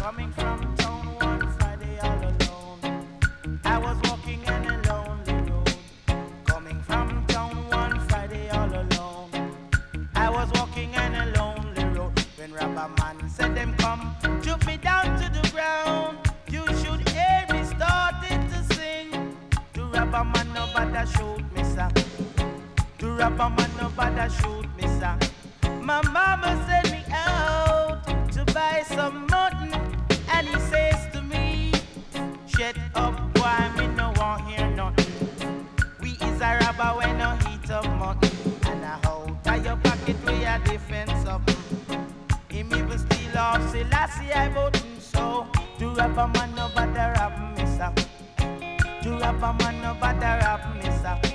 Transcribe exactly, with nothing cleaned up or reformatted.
Coming from town one Friday all alone. I was walking in a lonely road. Coming from town one Friday all alone. I was walking in a lonely road. When Rabba Man said them come, took me down to the ground. You should hear me started to sing. To Rabba Man nobody shoot me sir. To Rabba Man nobody shoot me sir. My mama sent me out to buy some mutton, and he says to me, shut up, boy, me no want hear nothing. We is a robber when no heat up mutton, and I hold tie your pocket we a defense up. Him even steal off Selassie I button, so to Rabba man no bother rob me sir. To Rabba man no bother rob me sir.